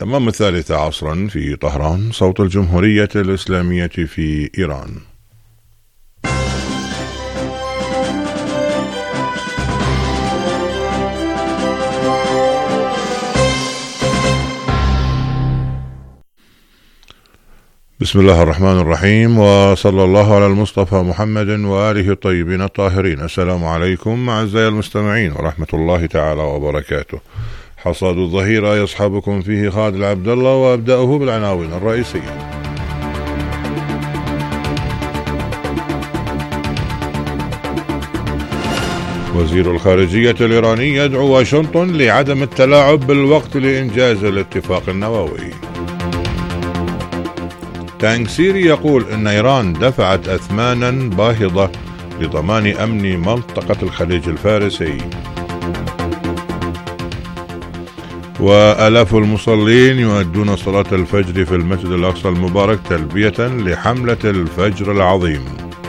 تمام 3 عصرا في طهران، صوت الجمهورية الإسلامية في إيران. بسم الله الرحمن الرحيم، وصلى الله على المصطفى محمد وآله الطيبين الطاهرين. السلام عليكم أعزائي المستمعين ورحمة الله تعالى وبركاته. حصاد الظهيرة يصحبكم فيه خالد عبد الله، وأبدأه بالعناوين الرئيسية. وزير الخارجية الإيراني يدعو واشنطن لعدم التلاعب بالوقت لإنجاز الاتفاق النووي. تانغ سيري يقول إن إيران دفعت أثمانا باهظة لضمان أمن منطقة الخليج الفارسي. وآلاف المصلين يؤدون صلاة الفجر في المسجد الأقصى المبارك تلبية لحملة الفجر العظيم.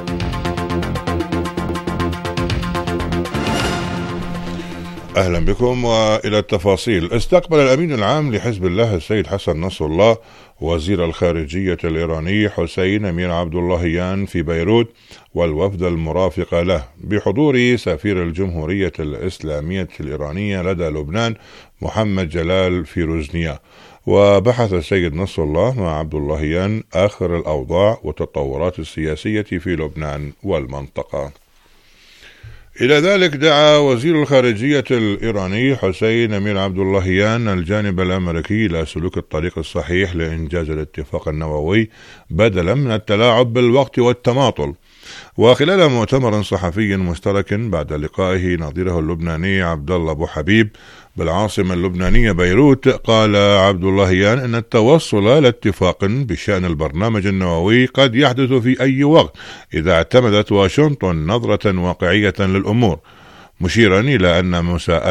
أهلا بكم وإلى التفاصيل. استقبل الأمين العام لحزب الله السيد حسن نصر الله وزير الخارجية الإيراني حسين أمير عبد اللهيان في بيروت والوفد المرافق له بحضور سفير الجمهورية الإسلامية الإيرانية لدى لبنان محمد جلال فيروزنيا. وبحث السيد نصر الله مع عبد اللهيان آخر الأوضاع والتطورات السياسية في لبنان والمنطقة. إلى ذلك دعا وزير الخارجية الإيراني حسين أمير عبد اللهيان الجانب الأمريكي إلى سلوك الطريق الصحيح لإنجاز الاتفاق النووي بدلا من التلاعب بالوقت والتماطل. وخلال مؤتمر صحفي مشترك بعد لقائه نظيره اللبناني عبد الله أبو حبيب بالعاصمة اللبنانية بيروت، قال عبد اللهيان أن التوصل لاتفاق بشأن البرنامج النووي قد يحدث في أي وقت إذا اعتمدت واشنطن نظرة واقعية للأمور، مشيرا إلى أن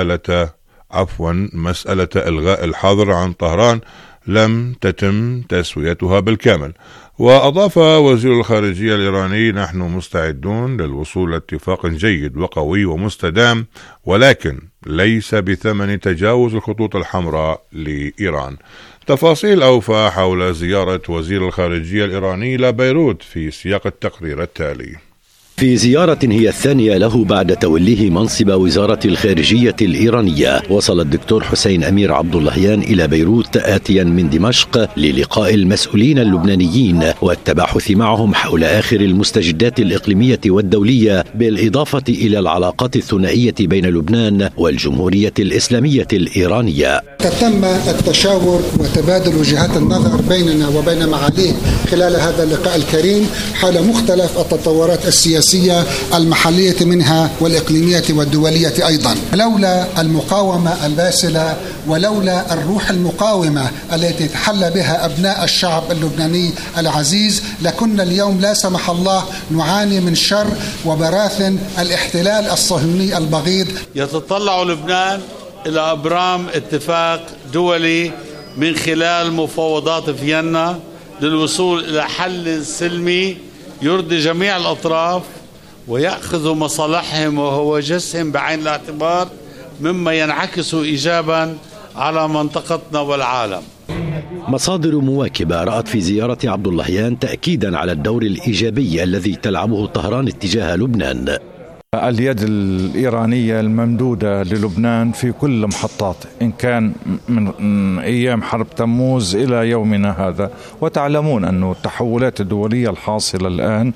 مسألة إلغاء الحظر عن طهران لم تتم تسويتها بالكامل. وأضاف وزير الخارجية الإيراني: نحن مستعدون للوصول لاتفاق جيد وقوي ومستدام، ولكن ليس بثمن تجاوز الخطوط الحمراء لإيران. تفاصيل أوفى حول زيارة وزير الخارجية الإيراني إلى بيروت في سياق التقرير التالي. في زيارة هي الثانية له بعد توليه منصب وزارة الخارجية الإيرانية، وصل الدكتور حسين أمير عبد اللهيان إلى بيروت آتيا من دمشق للقاء المسؤولين اللبنانيين والتباحث معهم حول آخر المستجدات الإقليمية والدولية، بالإضافة إلى العلاقات الثنائية بين لبنان والجمهورية الإسلامية الإيرانية. تم التشاور وتبادل وجهات النظر بيننا وبين معاليه خلال هذا اللقاء الكريم حول مختلف التطورات السياسية المحلية منها والإقليمية والدولية أيضا. لولا المقاومة الباسلة ولولا الروح المقاومة التي تحلى بها أبناء الشعب اللبناني العزيز لكنا اليوم لا سمح الله نعاني من شر وبراثن الاحتلال الصهيوني البغيض. يتطلع لبنان إلى إبرام اتفاق دولي من خلال مفاوضات فيينا للوصول إلى حل سلمي يرضي جميع الأطراف ويأخذ مصالحهم وهواجسهم بعين الاعتبار، مما ينعكس إيجابا على منطقتنا والعالم. مصادر مواكبة رأت في زيارة عبد اللهيان تأكيدا على الدور الإيجابي الذي تلعبه طهران اتجاه لبنان. اليد الإيرانية الممدودة للبنان في كل محطات، إن كان من أيام حرب تموز إلى يومنا هذا، وتعلمون أن التحولات الدولية الحاصلة الآن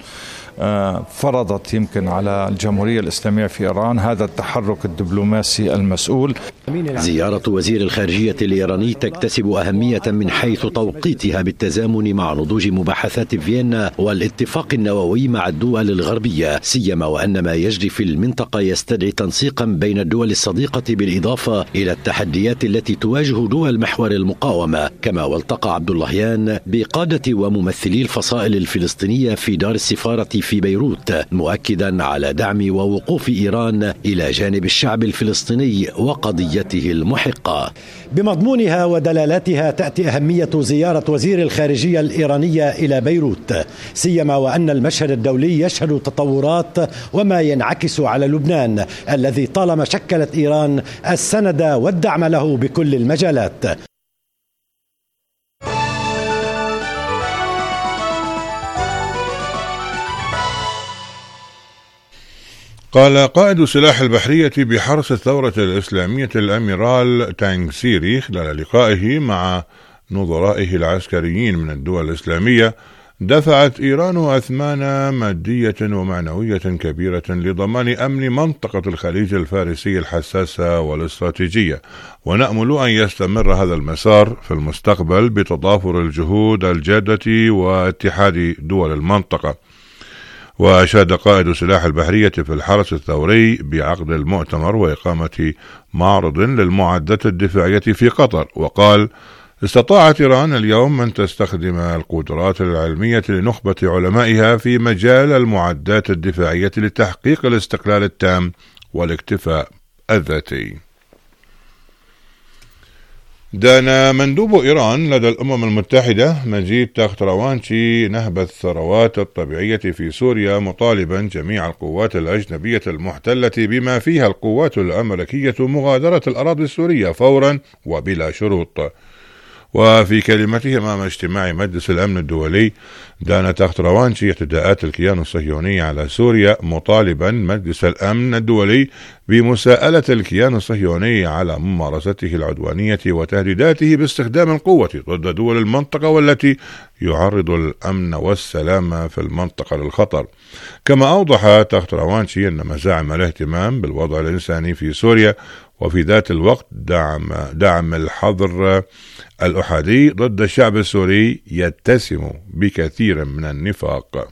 فرضت يمكن على الجمهورية الإسلامية في إيران هذا التحرك الدبلوماسي المسؤول. زيارة وزير الخارجية الإيراني تكتسب أهمية من حيث توقيتها بالتزامن مع نضوج مباحثات فيينا والاتفاق النووي مع الدول الغربية، سيما وأن ما يجري في المنطقة يستدعي تنسيقا بين الدول الصديقة بالإضافة إلى التحديات التي تواجه دول محور المقاومة. كما والتقى عبد اللهيان بقادة وممثلي الفصائل الفلسطينية في دار السفارة في بيروت، مؤكدا على دعم ووقوف إيران إلى جانب الشعب الفلسطيني وقضيته المحقة. بمضمونها ودلالاتها تأتي أهمية زيارة وزير الخارجية الإيرانية إلى بيروت، سيما وأن المشهد الدولي يشهد تطورات وما ينعكس على لبنان الذي طالما شكلت إيران السند والدعم له بكل المجالات. قال قائد سلاح البحرية بحرس الثورة الإسلامية الأميرال تانغ سيري خلال لقائه مع نظرائه العسكريين من الدول الإسلامية: دفعت إيران أثمان مادية ومعنوية كبيرة لضمان أمن منطقة الخليج الفارسي الحساسة والاستراتيجية، ونأمل أن يستمر هذا المسار في المستقبل بتضافر الجهود الجادة واتحاد دول المنطقة. وأشاد قائد سلاح البحرية في الحرس الثوري بعقد المؤتمر وإقامة معرض للمعدات الدفاعية في قطر، وقال: استطاعت إيران اليوم أن تستخدم القدرات العلمية لنخبة علمائها في مجال المعدات الدفاعية لتحقيق الاستقلال التام والاكتفاء الذاتي. دان مندوب إيران لدى الأمم المتحدة مجيد تاختروانشي نهب الثروات الطبيعية في سوريا، مطالبا جميع القوات الأجنبية المحتلة بما فيها القوات الأمريكية مغادرة الأراضي السورية فورا وبلا شروط. وفي كلمته أمام اجتماع مجلس الأمن الدولي، دان تاختروانشي اعتداءات الكيان الصهيوني على سوريا، مطالبا مجلس الأمن الدولي بمساءلة الكيان الصهيوني على ممارسته العدوانية وتهديداته باستخدام القوة ضد دول المنطقة والتي يعرض الأمن والسلام في المنطقة للخطر. كما أوضح تاختروانشي أن مزاعم الاهتمام بالوضع الإنساني في سوريا وفي ذات الوقت دعم الحظر الأحادي ضد الشعب السوري يتسم بكثير من النفاق.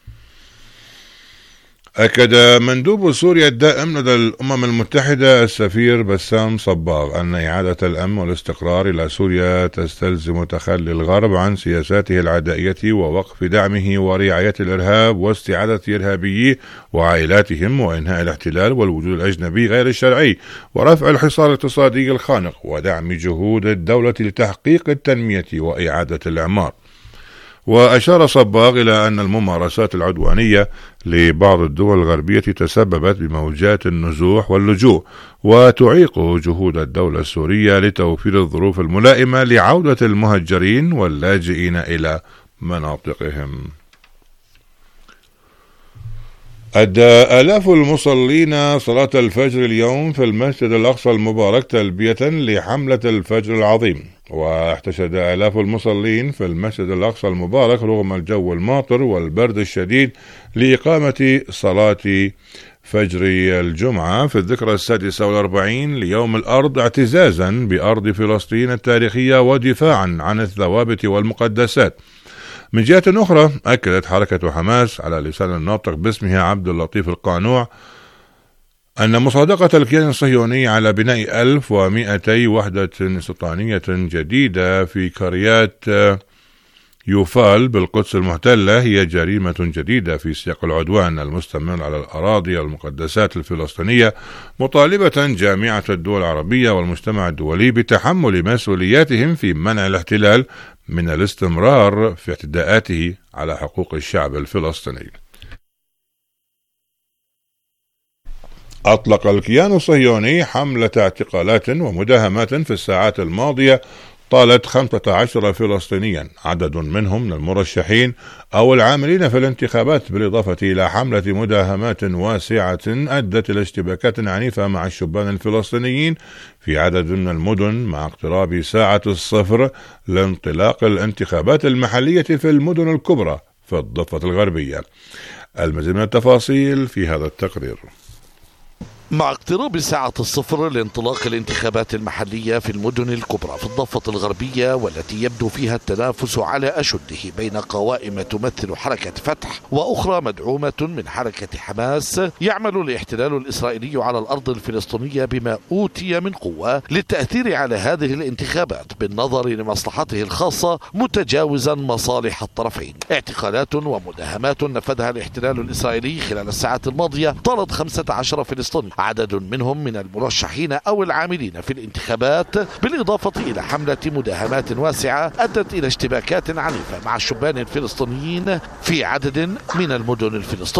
أكد مندوب سوريا الدائم لدى الأمم المتحدة السفير بسام صباغ أن إعادة الأمن والاستقرار إلى سوريا تستلزم تخلي الغرب عن سياساته العدائية ووقف دعمه ورعاية الإرهاب واستعادة إرهابييه وعائلاتهم وإنهاء الاحتلال والوجود الأجنبي غير الشرعي ورفع الحصار الاقتصادي الخانق ودعم جهود الدولة لتحقيق التنمية وإعادة الإعمار. وأشار صباغ إلى أن الممارسات العدوانية لبعض الدول الغربية تسببت بموجات النزوح واللجوء وتعيق جهود الدولة السورية لتوفير الظروف الملائمة لعودة المهجرين واللاجئين إلى مناطقهم. أدى آلاف المصلين صلاة الفجر اليوم في المسجد الأقصى المبارك تلبية لحملة الفجر العظيم. واحتشد آلاف المصلين في المسجد الأقصى المبارك رغم الجو الماطر والبرد الشديد لإقامة صلاة فجر الجمعة في الذكرى 46 ليوم الأرض، اعتزازا بأرض فلسطين التاريخية ودفاعا عن الثوابت والمقدسات. من جهة أخرى، أكدت حركة حماس على لسان الناطق باسمها عبد اللطيف القانوع أن مصادقة الكيان الصهيوني على بناء 1200 وحدة استيطانية جديدة في قريات يوفال بالقدس المحتلة هي جريمة جديدة في سياق العدوان المستمر على الأراضي والمقدسات الفلسطينية، مطالبة جامعة الدول العربية والمجتمع الدولي بتحمل مسؤولياتهم في منع الاحتلال من الاستمرار في اعتداءاته على حقوق الشعب الفلسطيني. أطلق الكيان الصهيوني حملة اعتقالات ومداهمات في الساعات الماضية طالت 15 فلسطينيا، عدد منهم من المرشحين أو العاملين في الانتخابات، بالإضافة إلى حملة مداهمات واسعة أدت إلى اشتباكات عنيفة مع الشبان الفلسطينيين في عدد من المدن مع اقتراب ساعة الصفر لانطلاق الانتخابات المحلية في المدن الكبرى في الضفة الغربية. المزيد من التفاصيل في هذا التقرير. مع اقتراب ساعة الصفر لانطلاق الانتخابات المحلية في المدن الكبرى في الضفة الغربية والتي يبدو فيها التنافس على أشده بين قوائم تمثل حركة فتح وأخرى مدعومة من حركة حماس، يعمل الاحتلال الإسرائيلي على الأرض الفلسطينية بما أوتي من قوة للتأثير على هذه الانتخابات بالنظر لمصلحته الخاصة متجاوزا مصالح الطرفين. اعتقالات ومداهمات نفذها الاحتلال الإسرائيلي خلال الساعات الماضية طالت 15 فلسطيني، عدد منهم من المرشحين أو العاملين في الانتخابات، بالإضافة إلى حملة مداهمات واسعة أدت إلى اشتباكات عنيفة مع الشبان الفلسطينيين في عدد من المدن الفلسطينية.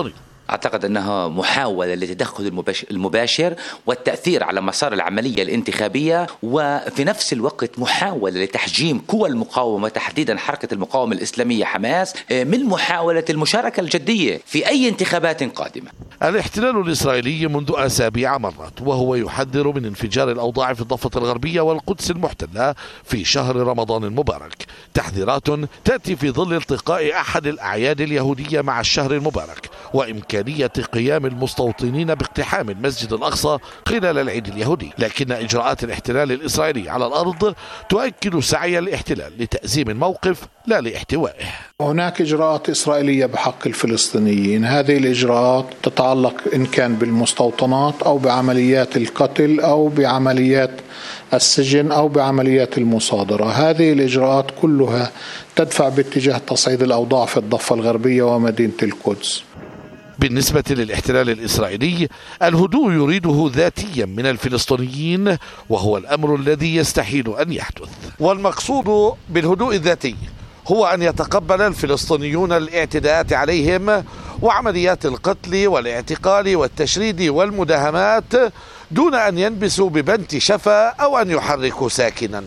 أعتقد أنها محاولة للتدخل المباشر والتأثير على مسار العملية الانتخابية، وفي نفس الوقت محاولة لتحجيم قوى المقاومة تحديدا حركة المقاومة الإسلامية حماس من محاولة المشاركة الجدية في أي انتخابات قادمة. الاحتلال الإسرائيلي منذ أسابيع مرت وهو يحذر من انفجار الأوضاع في الضفة الغربية والقدس المحتلة في شهر رمضان المبارك، تحذيرات تأتي في ظل التقاء أحد الأعياد اليهودية مع الشهر المبارك وإمكانية قيام المستوطنين باقتحام المسجد الأقصى خلال العيد اليهودي. لكن إجراءات الاحتلال الإسرائيلي على الأرض تؤكد سعي الاحتلال لتأزيم الموقف لا لاحتوائه. هناك إجراءات إسرائيلية بحق الفلسطينيين، هذه الإجراءات تتعلق إن كان بالمستوطنات أو بعمليات القتل أو بعمليات السجن أو بعمليات المصادرة. هذه الإجراءات كلها تدفع باتجاه تصعيد الأوضاع في الضفة الغربية ومدينة القدس. بالنسبة للاحتلال الإسرائيلي الهدوء يريده ذاتيا من الفلسطينيين، وهو الأمر الذي يستحيل أن يحدث. والمقصود بالهدوء الذاتي هو أن يتقبل الفلسطينيون الاعتداءات عليهم وعمليات القتل والاعتقال والتشريد والمداهمات دون أن ينبسوا ببنت شفا أو أن يحركوا ساكنا.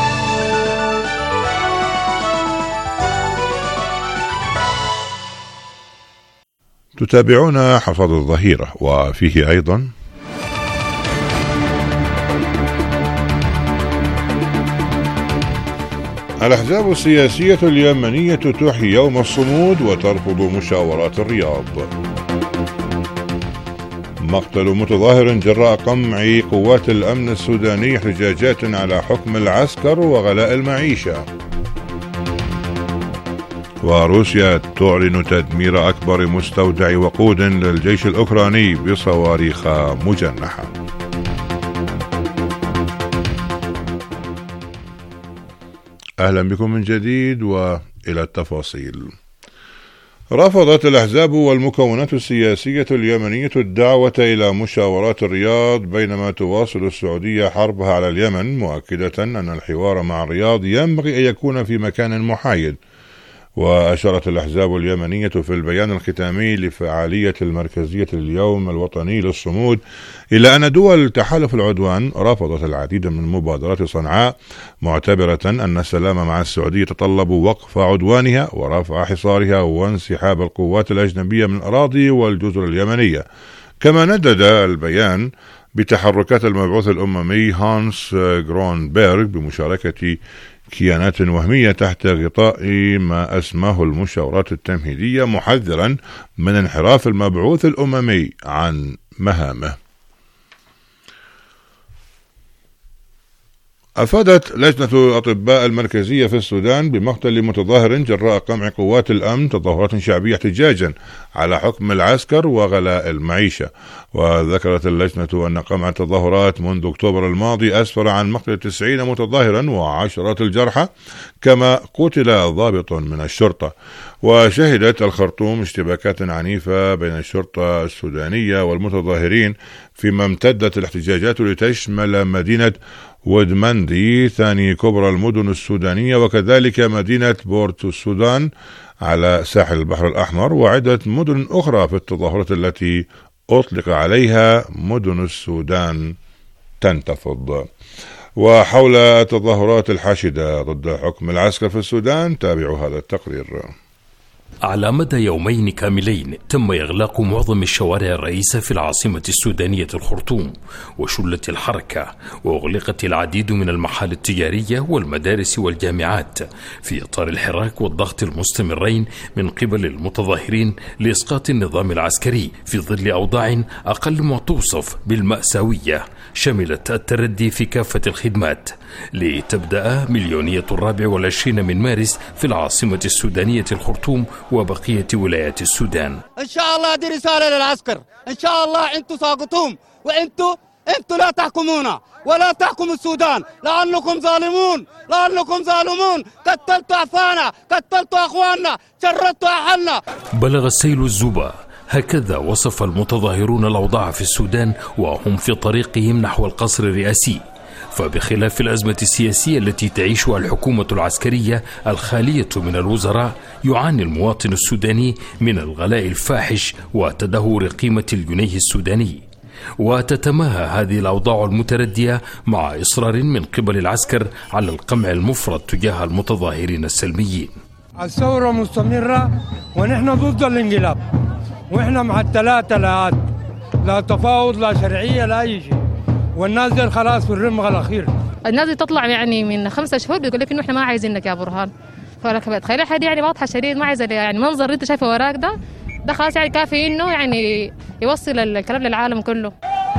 تتابعون حصاد الظهيرة، وفيه أيضا الأحزاب السياسية اليمنية تحيي يوم الصمود وترفض مشاورات الرياض. مقتل متظاهر جراء قمع قوات الأمن السوداني احتجاجات على حكم العسكر وغلاء المعيشة. وروسيا تعلن تدمير أكبر مستودع وقود للجيش الأوكراني بصواريخ مجنحة. أهلا بكم من جديد وإلى التفاصيل. رفضت الأحزاب والمكونات السياسية اليمنية الدعوة إلى مشاورات الرياض بينما تواصل السعودية حربها على اليمن، مؤكدة أن الحوار مع الرياض ينبغي أن يكون في مكان محايد. وأشارت الأحزاب اليمنية في البيان الختامي لفعالية المركزية اليوم الوطني للصمود إلى أن دول تحالف العدوان رفضت العديد من مبادرات صنعاء، معتبرة أن السلام مع السعودية يتطلب وقف عدوانها ورفع حصارها وانسحاب القوات الأجنبية من الأراضي والجزر اليمنية. كما ندد البيان بتحركات المبعوث الأممي هانس غرونبيرغ بمشاركة كيانات وهمية تحت غطاء ما أسماه المشاورات التمهيدية، محذرا من انحراف المبعوث الأممي عن مهامه. أفادت لجنة أطباء المركزية في السودان بمقتل متظاهر جراء قمع قوات الأمن تظاهرات شعبية احتجاجا على حكم العسكر وغلاء المعيشة. وذكرت اللجنة أن قمع التظاهرات منذ أكتوبر الماضي أسفر عن مقتل 90 متظاهرا وعشرات الجرحى، كما قتل ضابط من الشرطة. وشهدت الخرطوم اشتباكات عنيفة بين الشرطة السودانية والمتظاهرين، فيما امتدت الاحتجاجات لتشمل مدينة ودمندي ثاني كبرى المدن السودانية وكذلك مدينة بورت السودان على ساحل البحر الأحمر وعدة مدن أخرى في التظاهرات التي أطلق عليها مدن السودان تنتفض. وحول التظاهرات الحاشدة ضد حكم العسكر في السودان تابعوا هذا التقرير. على مدى يومين كاملين تم إغلاق معظم الشوارع الرئيسة في العاصمة السودانية الخرطوم، وشلت الحركة وأغلقت العديد من المحال التجارية والمدارس والجامعات في إطار الحراك والضغط المستمرين من قبل المتظاهرين لإسقاط النظام العسكري في ظل أوضاع أقل ما توصف بالمأساوية، شملت التردي في كافة الخدمات لتبدأ مليونية 24 من مارس في العاصمة السودانية الخرطوم وبقية ولايات السودان. إن شاء الله دي رسالة للعسكر، إن شاء الله أنتوا ساقطون وأنتوا لا تحكمونا ولا تحكموا السودان، لأنكم ظالمون، قتلتوا أعفانا، قتلتوا أخواننا، شردتوا أهلنا. بلغ السيل الزبا، هكذا وصف المتظاهرون الأوضاع في السودان وهم في طريقهم نحو القصر الرئاسي. فبخلاف الأزمة السياسية التي تعيشها الحكومة العسكرية الخالية من الوزراء، يعاني المواطن السوداني من الغلاء الفاحش وتدهور قيمة الجنيه السوداني. وتتماهى هذه الأوضاع المتردية مع إصرار من قبل العسكر على القمع المفرط تجاه المتظاهرين السلميين. الثورة مستمرة ونحن ضد الانقلاب، ونحن مع الثلاثة لا تفاوض لا شرعية لا أي شيء، والناس دي خلاص في الرمغ الأخير. الناس دي تطلع يعني من 5 شهور بيقول لك إنه إحنا ما عايزينك يا برهان، فتخيل حد يعني واضحة شديد ما عايز يعني منظر اللي أنت شايفه وراك ده خلاص يعني كافي إنه يعني يوصل الكلام للعالم كله.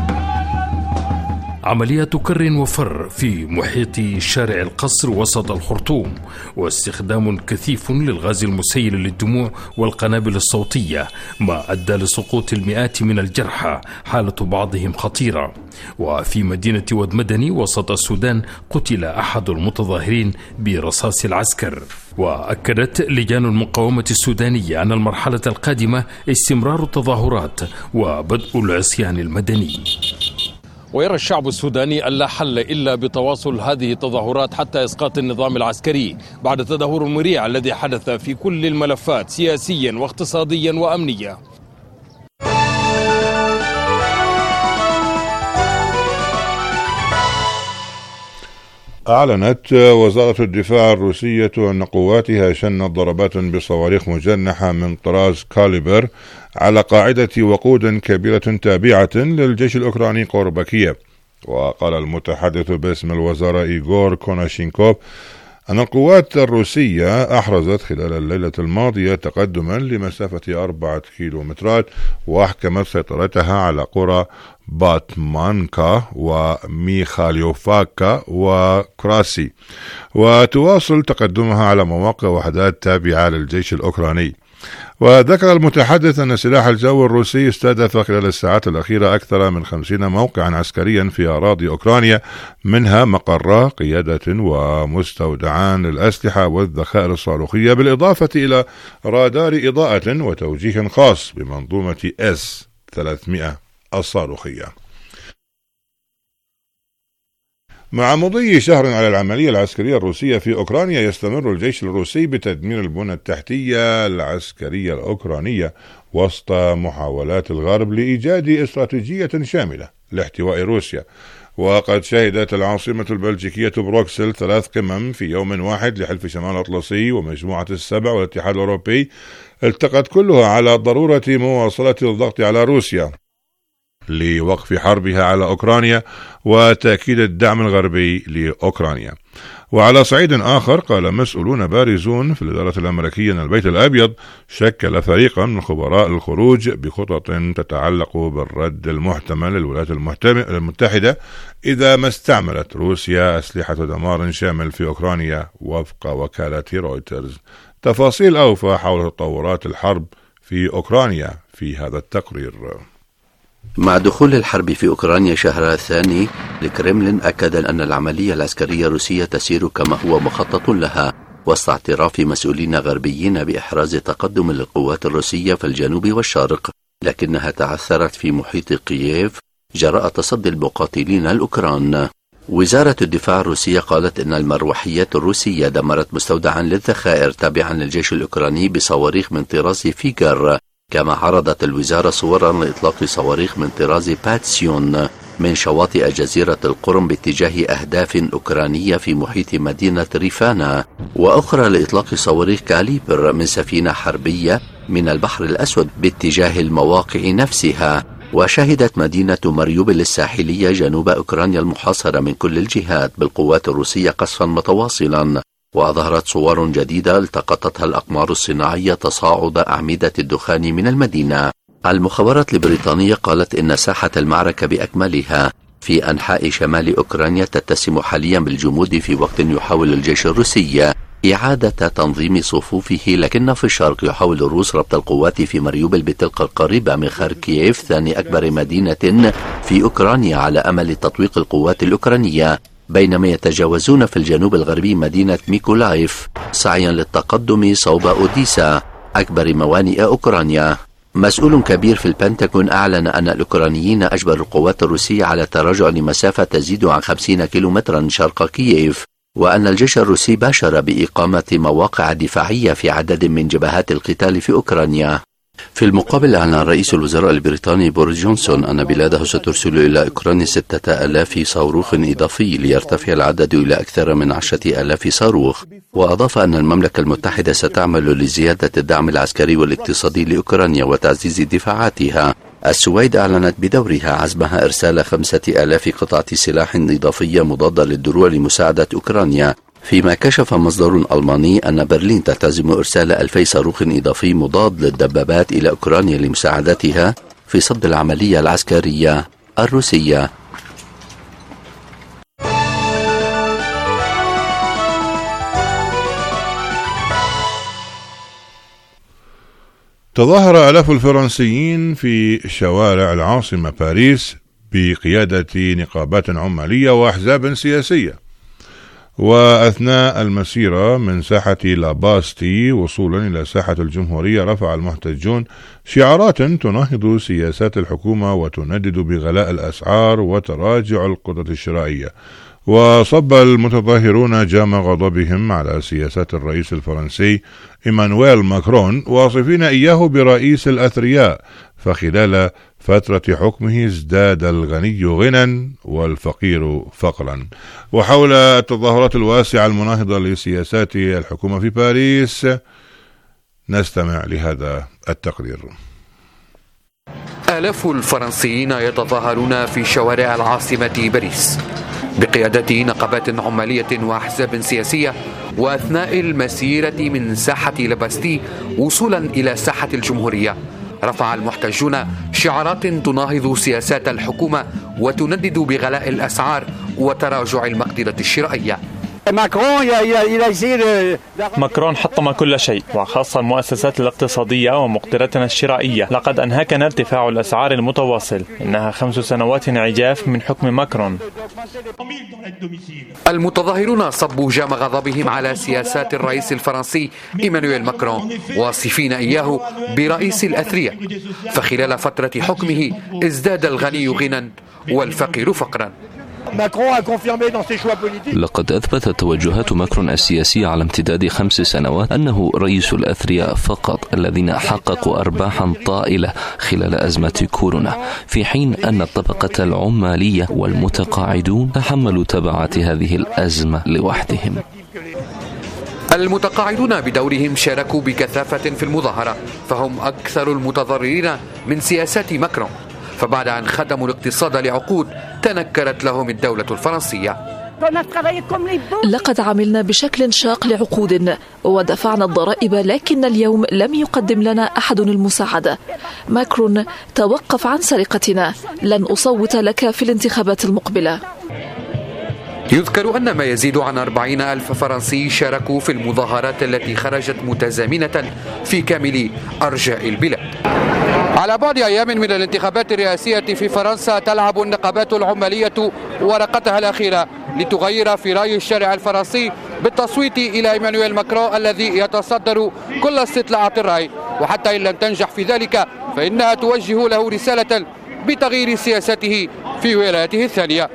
عملية كر وفر في محيط شارع القصر وسط الخرطوم، واستخدام كثيف للغاز المسيل للدموع والقنابل الصوتية، ما أدى لسقوط المئات من الجرحى، حالة بعضهم خطيرة. وفي مدينة ود مدني وسط السودان قتل أحد المتظاهرين برصاص العسكر. وأكدت لجان المقاومة السودانية أن المرحلة القادمة استمرار التظاهرات وبدء العصيان المدني. ويرى الشعب السوداني أن لا حل إلا بتواصل هذه التظاهرات حتى إسقاط النظام العسكري بعد التدهور المريع الذي حدث في كل الملفات سياسيا واقتصاديا وأمنيا. أعلنت وزارة الدفاع الروسية أن قواتها شنت ضربات بصواريخ مجنحة من طراز كاليبر على قاعدة وقود كبيرة تابعة للجيش الأوكراني قرب كييف. وقال المتحدث باسم الوزارة إيغور كوناشينكوف أن القوات الروسية أحرزت خلال الليلة الماضية تقدما لمسافة 4 كيلومترات، وأحكمت سيطرتها على قرى باتمانكا وميخاليوفاكا وكراسي، وتواصل تقدمها على مواقع وحدات تابعة للجيش الأوكراني. وذكر المتحدث أن سلاح الجو الروسي استهدف خلال الساعات الأخيرة أكثر من 50 موقعا عسكريا في أراضي أوكرانيا، منها مقر قيادة ومستودعان للأسلحة والذخائر الصاروخية، بالإضافة إلى رادار إضاءة وتوجيه خاص بمنظومة S-300 الصاروخية. مع مضي شهر على العملية العسكرية الروسية في أوكرانيا، يستمر الجيش الروسي بتدمير البنى التحتية العسكرية الأوكرانية وسط محاولات الغرب لإيجاد استراتيجية شاملة لاحتواء روسيا. وقد شهدت العاصمة البلجيكية بروكسل 3 قمم في يوم واحد لحلف شمال الأطلسي ومجموعة ال7 والاتحاد الأوروبي، التقت كلها على ضرورة مواصلة الضغط على روسيا لوقف حربها على أوكرانيا وتأكيد الدعم الغربي لأوكرانيا. وعلى صعيد آخر، قال مسؤولون بارزون في الإدارة الأمريكية أن البيت الأبيض شكل فريقا من خبراء الخروج بخطط تتعلق بالرد المحتمل للولايات المتحدة إذا ما استعملت روسيا أسلحة دمار شامل في أوكرانيا، وفق وكالة رويترز. تفاصيل أوفى حول تطورات الحرب في أوكرانيا في هذا التقرير. مع دخول الحرب في أوكرانيا شهرها الثاني، الكرملين أكد أن العملية العسكرية الروسية تسير كما هو مخطط لها، وسط اعتراف مسؤولين غربيين بإحراز تقدم للقوات الروسية في الجنوب والشرق، لكنها تعثرت في محيط كييف جراء تصدي المقاتلين الأوكران. وزارة الدفاع الروسية قالت أن المروحيات الروسية دمرت مستودعا للذخائر تابعا للجيش الأوكراني بصواريخ من طراز فيغر. كما عرضت الوزارة صورا لإطلاق صواريخ من طراز باتسيون من شواطئ جزيرة القرم باتجاه أهداف أوكرانية في محيط مدينة ريفانا، وأخرى لإطلاق صواريخ كاليبر من سفينة حربية من البحر الأسود باتجاه المواقع نفسها. وشهدت مدينة ماريوبل الساحلية جنوب أوكرانيا المحاصرة من كل الجهات بالقوات الروسية قصفا متواصلا. وأظهرت صور جديدة التقطتها الأقمار الصناعية تصاعد أعمدة الدخان من المدينة. المخابرات البريطانية قالت إن ساحة المعركة بأكملها في أنحاء شمال أوكرانيا تتسم حاليا بالجمود، في وقت يحاول الجيش الروسي إعادة تنظيم صفوفه، لكن في الشرق يحاول الروس ربط القوات في ماريوبل بتلك القريبة من خاركييف ثاني أكبر مدينة في أوكرانيا على أمل تطويق القوات الأوكرانية، بينما يتجاوزون في الجنوب الغربي مدينة ميكولايف سعيا للتقدم صوب أوديسا أكبر موانئ أوكرانيا. مسؤول كبير في البنتاغون أعلن أن الأوكرانيين أجبروا القوات الروسية على التراجع لمسافة تزيد عن 50 كيلومترا شرق كييف، وأن الجيش الروسي باشر بإقامة مواقع دفاعية في عدد من جبهات القتال في أوكرانيا. في المقابل أعلن رئيس الوزراء البريطاني بوريس جونسون أن بلاده سترسل إلى أوكرانيا 6000 صاروخ إضافي ليرتفع العدد إلى أكثر من 10,000 صاروخ، وأضاف أن المملكة المتحدة ستعمل لزيادة الدعم العسكري والاقتصادي لأوكرانيا وتعزيز دفاعاتها. السويد أعلنت بدورها عزمها إرسال 5000 قطعة سلاح إضافية مضادة للدروع لمساعدة أوكرانيا، فيما كشف مصدر ألماني أن برلين تلتزم إرسال 2000 صاروخ إضافي مضاد للدبابات إلى أوكرانيا لمساعدتها في صد العملية العسكرية الروسية. تظاهر آلاف الفرنسيين في شوارع العاصمة باريس بقيادة نقابات عمالية وأحزاب سياسية، وأثناء المسيرة من ساحة لاباستي وصولا إلى ساحة الجمهورية رفع المحتجون شعارات تناهض سياسات الحكومة وتندد بغلاء الأسعار وتراجع القدرة الشرائية. وصب المتظاهرون جام غضبهم على سياسات الرئيس الفرنسي إيمانويل ماكرون، واصفين إياه برئيس الأثرياء، فخلال فترة حكمه ازداد الغني غنى والفقير فقرا. وحول التظاهرات الواسعة المناهضة لسياسات الحكومة في باريس نستمع لهذا التقرير. آلاف الفرنسيين يتظاهرون في شوارع العاصمة باريس بقيادة نقابات عمالية وأحزاب سياسية، وأثناء المسيرة من ساحة لاباستي وصولا إلى ساحة الجمهورية رفع المحتجون شعارات تناهض سياسات الحكومة وتندد بغلاء الأسعار وتراجع المقدرة الشرائية. ماكرون حطم كل شيء وخاصة المؤسسات الاقتصادية ومقدرتنا الشرائية. لقد أنهكنا ارتفاع الأسعار المتواصل، إنها 5 سنوات عجاف من حكم ماكرون. المتظاهرون صبوا جام غضبهم على سياسات الرئيس الفرنسي إيمانويل ماكرون، واصفين إياه برئيس الأثرياء، فخلال فترة حكمه ازداد الغني غنى والفقير فقرا. لقد أثبتت توجهات ماكرون السياسية على امتداد 5 سنوات أنه رئيس الأثرياء فقط الذين حققوا أرباحا طائلة خلال أزمة كورونا، في حين أن الطبقة العمالية والمتقاعدون تحملوا تبعات هذه الأزمة لوحدهم. المتقاعدون بدورهم شاركوا بكثافة في المظاهرة، فهم أكثر المتضررين من سياسات ماكرون، فبعد أن خدموا الاقتصاد لعقود تنكرت لهم الدولة الفرنسية. لقد عملنا بشكل شاق لعقود ودفعنا الضرائب، لكن اليوم لم يقدم لنا أحد المساعدة. ماكرون، توقف عن سرقتنا، لن أصوت لك في الانتخابات المقبلة. يذكر أن ما يزيد عن 40,000 فرنسي شاركوا في المظاهرات التي خرجت متزامنة في كامل أرجاء البلاد. على بعد أيام من الانتخابات الرئاسية في فرنسا، تلعب النقابات العمالية ورقتها الأخيرة لتغير في رأي الشارع الفرنسي بالتصويت إلى إيمانويل ماكرون الذي يتصدر كل استطلاعات الرأي، وحتى إن لم تنجح في ذلك فإنها توجه له رسالة بتغيير سياسته في ولايته الثانية.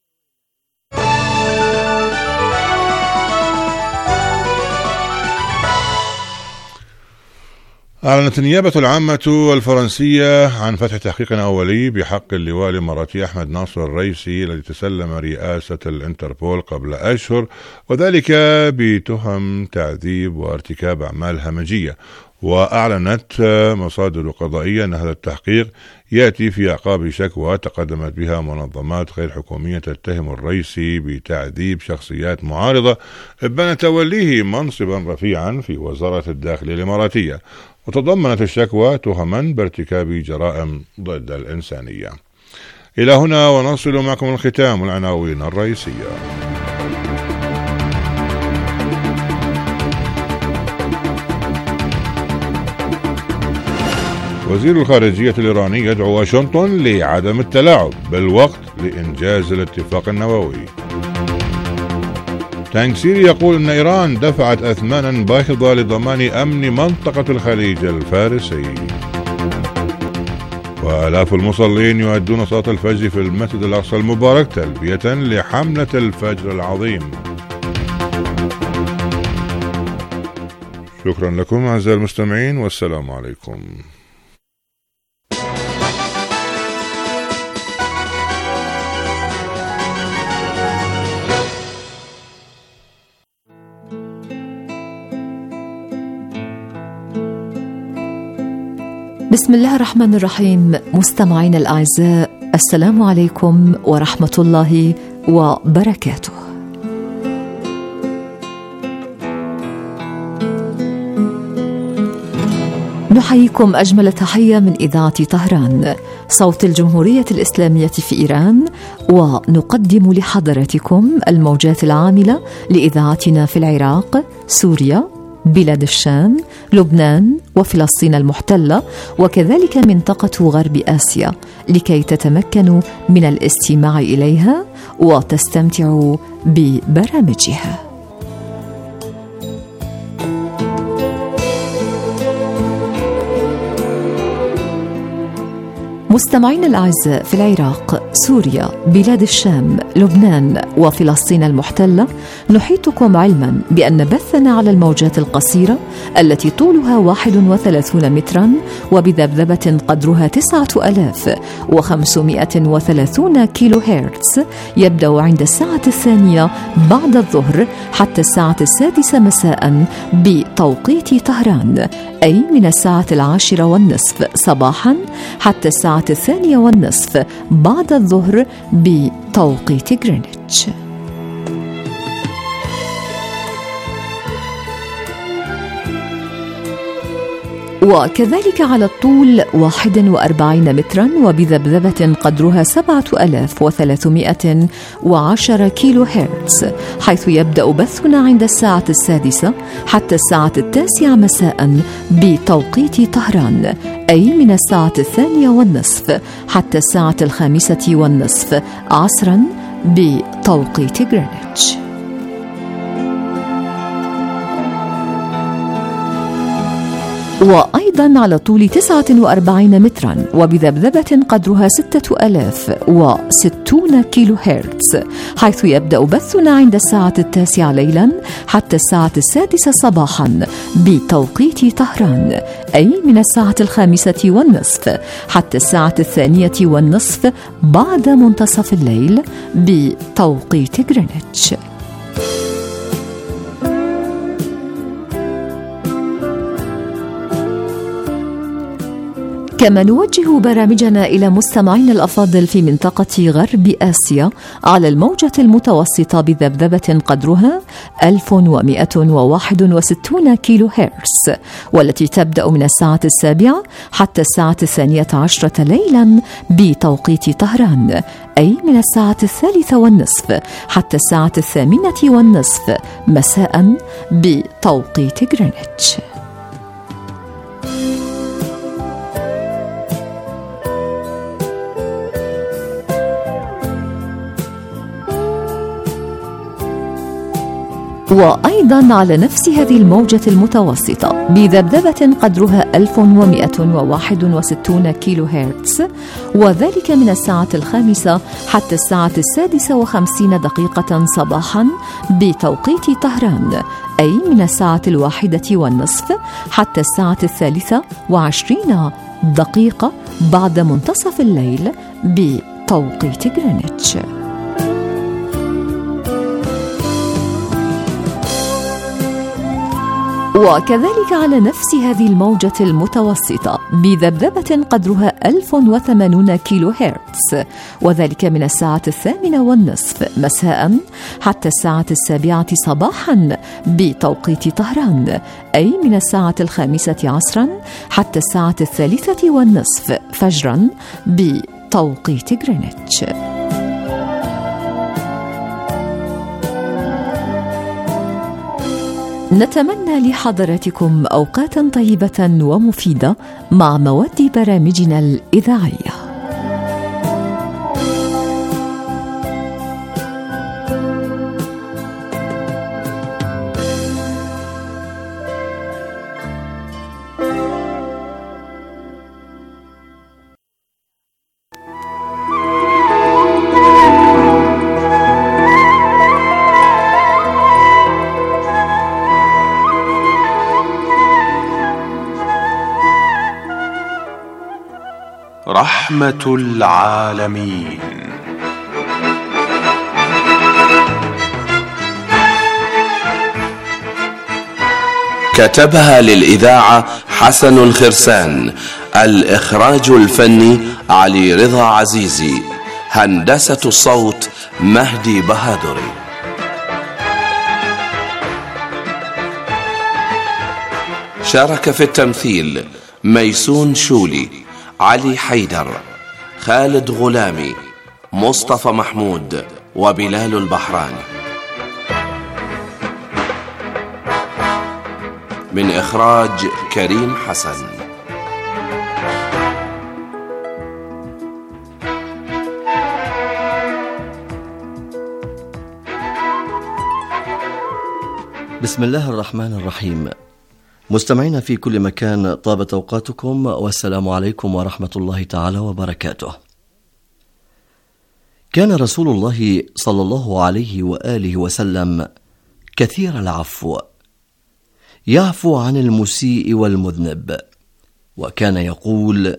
أعلنت النيابة العامة الفرنسية عن فتح تحقيق أولي بحق اللواء الإماراتي أحمد ناصر الريسي الذي تسلم رئاسة الانتربول قبل أشهر، وذلك بتهم تعذيب وارتكاب أعمال همجية. وأعلنت مصادر قضائية أن هذا التحقيق يأتي في أعقاب شكوى تقدمت بها منظمات غير حكومية تتهم الريسي بتعذيب شخصيات معارضة بان توليه منصبا رفيعا في وزارة الداخلية الإماراتية، وتضمنت الشكوى تهما بارتكاب جرائم ضد الإنسانية. إلى هنا ونصل معكم الختام والعناوين الرئيسية. وزير الخارجية الإيراني يدعو واشنطن لعدم التلاعب بالوقت لإنجاز الاتفاق النووي. تانك سيري يقول أن إيران دفعت أثمانا باهظة لضمان أمن منطقة الخليج الفارسي. وآلاف المصلين يؤدون صلاة الفجر في المسجد الأقصى المبارك تلبية لحملة الفجر العظيم. شكرا لكم أعزائي المستمعين، والسلام عليكم. بسم الله الرحمن الرحيم. مستمعين الأعزاء، السلام عليكم ورحمة الله وبركاته. نحييكم أجمل تحية من إذاعة طهران صوت الجمهورية الإسلامية في إيران، ونقدم لحضراتكم الموجات العاملة لإذاعتنا في العراق، سوريا، بلاد الشام، لبنان وفلسطين المحتلة، وكذلك منطقة غرب آسيا، لكي تتمكنوا من الاستماع إليها وتستمتعوا ببرامجها. مستمعين الأعزاء، في العراق، سوريا، بلاد الشام، لبنان وفلسطين المحتلة، نحيطكم علما بأن بثنا على الموجات القصيرة التي طولها 31 مترا وبذبذبة قدرها 9530 كيلو هرتز يبدأ عند الساعة 2 بعد الظهر حتى الساعة 6 مساء بتوقيت طهران، أي من الساعة 10:30 صباحا حتى الساعة 2:30 بعد الظهر بتوقيت غرينتش. وكذلك على الطول 41 مترا وبذبذبة قدرها 7310 كيلو هرتز، حيث يبدأ بثنا عند الساعة 6 حتى الساعة 9 مساء بتوقيت طهران، أي من الساعة 2:30 حتى الساعة 5:30 عصرا بتوقيت غرينتش. وأيضا على طول 49 مترا وبذبذبة قدرها 6060 كيلو هرتز، حيث يبدأ بثنا عند الساعة 9 ليلا حتى الساعة 6 صباحا بتوقيت طهران، أي من الساعة 5:30 حتى الساعة 2:30 بعد منتصف الليل بتوقيت غرينتش. كما نوجه برامجنا إلى مستمعين الأفاضل في منطقة غرب آسيا على الموجة المتوسطة بذبذبة قدرها 1161 كيلو هرتز، والتي تبدأ من الساعة 7 حتى الساعة 12 ليلا بتوقيت طهران، أي من الساعة 3:30 حتى الساعة 8:30 مساء بتوقيت غرينتش. وأيضا على نفس هذه الموجة المتوسطة بذبذبة قدرها 1161 كيلو هرتز، وذلك من الساعة 5 حتى الساعة 56 صباحا بتوقيت طهران، أي من الساعة 1:30 حتى الساعة 23 بعد منتصف الليل بتوقيت غرينتش. وكذلك على نفس هذه الموجة المتوسطة بذبذبة قدرها 1080 كيلو هرتز، وذلك من الساعة 8:30 مساء حتى الساعة 7 صباحا بتوقيت طهران، أي من الساعة 5 عصرا حتى الساعة 3:30 فجرا بتوقيت غرينتش. نتمنى لحضراتكم أوقاتا طيبة ومفيدة مع مواد برامجنا الإذاعية. رحمة العالمين. كتبها للإذاعة حسن الخرسان، الإخراج الفني علي رضا عزيزي، هندسة الصوت مهدي بهادري. شارك في التمثيل ميسون شولي، علي حيدر، خالد غلامي، مصطفى محمود، وبلال البحراني. من إخراج كريم حسن. بسم الله الرحمن الرحيم. مستمعينا في كل مكان، طابت أوقاتكم والسلام عليكم ورحمة الله تعالى وبركاته. كان رسول الله صلى الله عليه وآله وسلم كثير العفو، يعفو عن المسيء والمذنب، وكان يقول: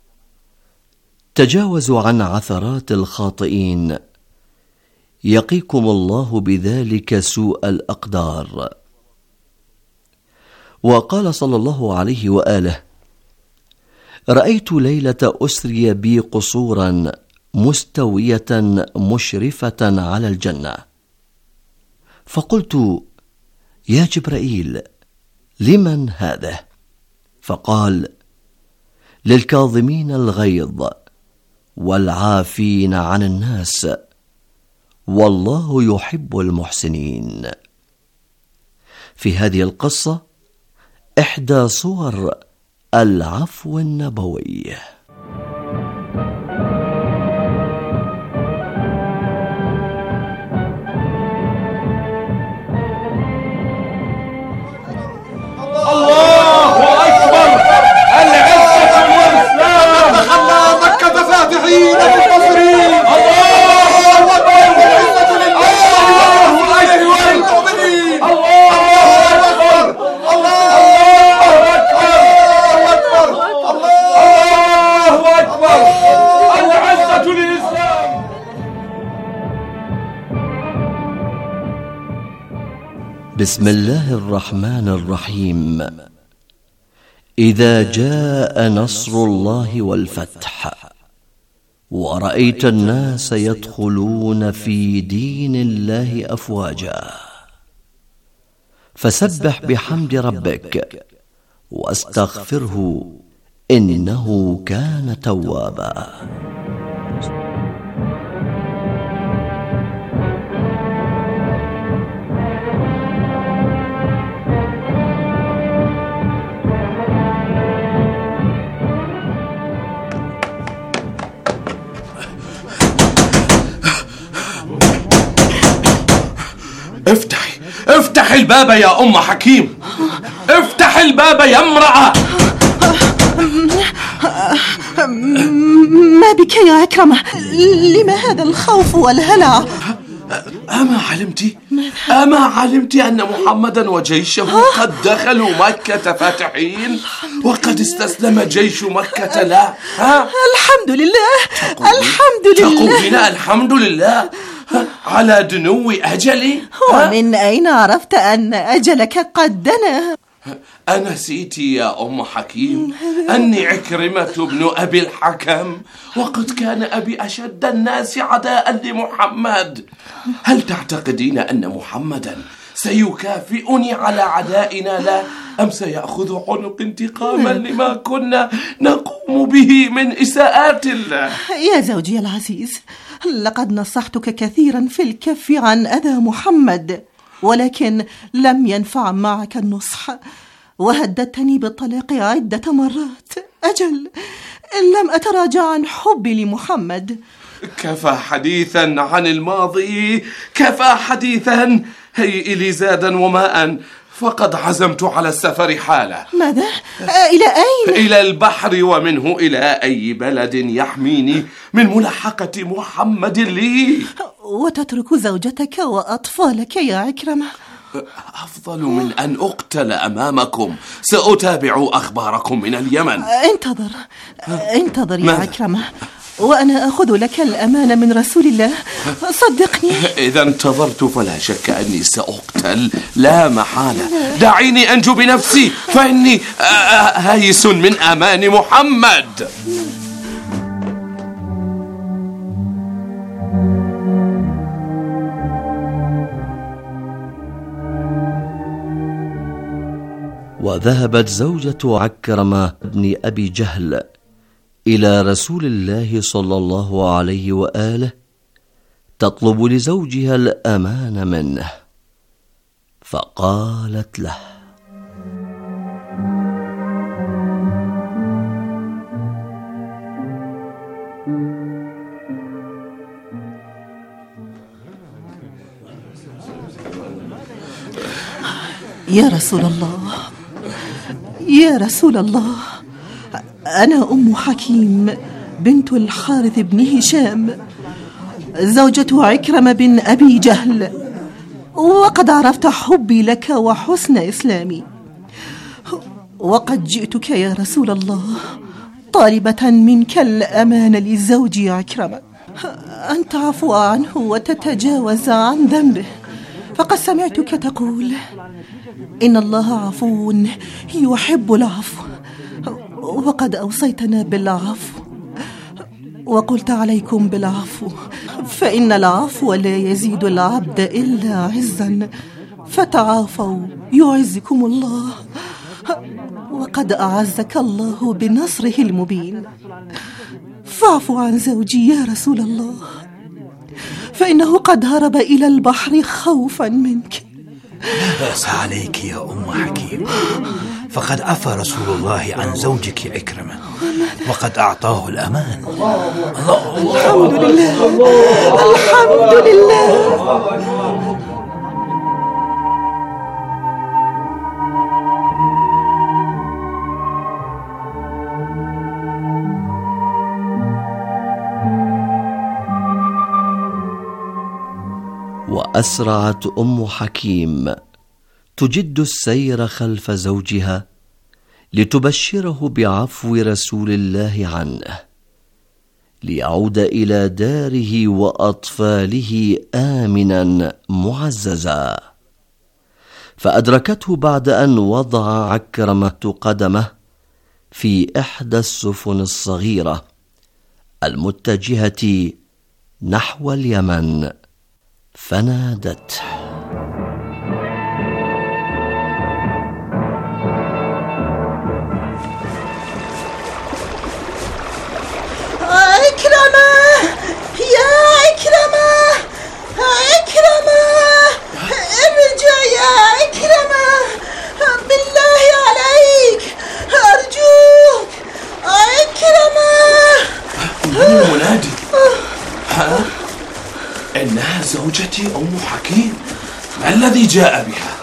تجاوزوا عن عثرات الخاطئين يقيكم الله بذلك سوء الأقدار. وقال صلى الله عليه وآله: رأيت ليلة أسري بي قصورا مستوية مشرفة على الجنة، فقلت: يا جبرائيل، لمن هذا؟ فقال: للكاظمين الغيظ والعافين عن الناس، والله يحب المحسنين. في هذه القصة إحدى صور العفو النبوي. الله أكبر! العزة والإسلام! دخلنا مكة فاتحين منتصرين! الله أكبر! العزة لله! الله أكبر! الله أكبر! الله أكبر! الله أكبر! العزة للإسلام! بسم الله الرحمن الرحيم. إذا جاء نصر الله والفتح ورأيت الناس يدخلون في دين الله أفواجا، فسبح بحمد ربك واستغفره إنه كان توابا. افتح الباب يا أم حكيم، افتح الباب يا امرأة. ما بك يا عكرمة؟ لما هذا الخوف والهلع؟ أما علمت أن محمدا وجيشه قد دخلوا مكة فاتحين وقد استسلم جيش مكة له؟ الحمد لله، الحمد لله. تقولين الحمد لله على دنو أجلي؟ ومن أين عرفت أن أجلك قد دنا؟ أنسيت يا أم حكيم أني عكرمة بن أبي الحكم، وقد كان أبي أشد الناس عداء لمحمد. هل تعتقدين أن محمدا سيكافئني على عدائنا له، أم سيأخذ عنق انتقاما لما كنا نقوم به من إساءات الله؟ يا زوجي العزيز، لقد نصحتك كثيرا في الكف عن أذى محمد، ولكن لم ينفع معك النصح، وهددتني بالطلاق عدة مرات. أجل، لم أتراجع عن حبي لمحمد. كفى حديثا عن الماضي، كفى حديثا. هيئ لي زادا وماء، فقد عزمت على السفر حالا. ماذا؟ إلى أين؟ إلى البحر، ومنه إلى أي بلد يحميني من ملاحقة محمد لي. وتترك زوجتك وأطفالك يا عكرمة؟ أفضل من أن أقتل أمامكم. سأتابع أخباركم من اليمن. انتظر يا عكرمة، وأنا أخذ لك الأمان من رسول الله، صدقني. إذا انتظرت فلا شك أني سأقتل لا محالة. دعيني أنجو بنفسي فإني هايس من أمان محمد. وذهبت زوجة عكرمة بن أبي جهل إلى رسول الله صلى الله عليه وآله تطلب لزوجها الأمان منه، فقالت له: يا رسول الله، أنا أم حكيم بنت الحارث بن هشام، زوجة عكرمة بن أبي جهل، وقد عرفت حبي لك وحسن إسلامي، وقد جئتك يا رسول الله طالبة منك الأمان لزوجي عكرمة، أن تعفو عنه وتتجاوز عن ذنبه، فقد سمعتك تقول: إن الله عفو يحب العفو، وقد أوصيتنا بالعفو، وقلت عليكم بالعفو، فإن العفو لا يزيد العبد إلا عزا، فتعافوا يعزكم الله، وقد أعزك الله بنصره المبين، فاعف عن زوجي يا رسول الله، فإنه قد هرب إلى البحر خوفا منك. لا بأس عليك يا أم حكيم، فقد عفى رسول الله عن زوجك عكرمة، وقد أعطاه الأمان. الحمد لله، الحمد لله. وأسرعت أم حكيم تجد السير خلف زوجها لتبشره بعفو رسول الله عنه، ليعود إلى داره وأطفاله آمنا معززا. فأدركته بعد أن وضع عكرمة قدمه في إحدى السفن الصغيرة المتجهة نحو اليمن، فنادته: عكرمة، يا عكرمة، عكرمة، ارجع يا عكرمة، بالله عليك أرجوك عكرمة. من المنادي؟ إنها زوجتي أم حكيم، ما الذي جاء بها؟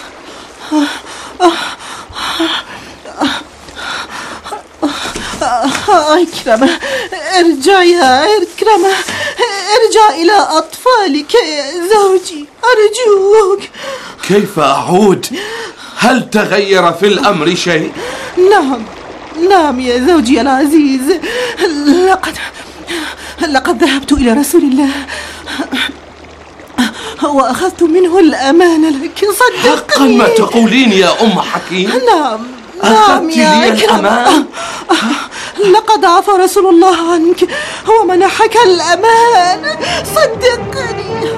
عكرمة، ارجع يا عكرمة، ارجع إلى أطفالك يا زوجي أرجوك. كيف أعود؟ هل تغير في الأمر شيء؟ نعم يا زوجي العزيز، لقد ذهبت إلى رسول الله وأخذت منه الأمان لك، صدقني. حقا ما تقولين يا أم حكيم؟ نعم يا عكرمة، لقد عفى رسول الله عنك ومنحك الأمان، صدقني.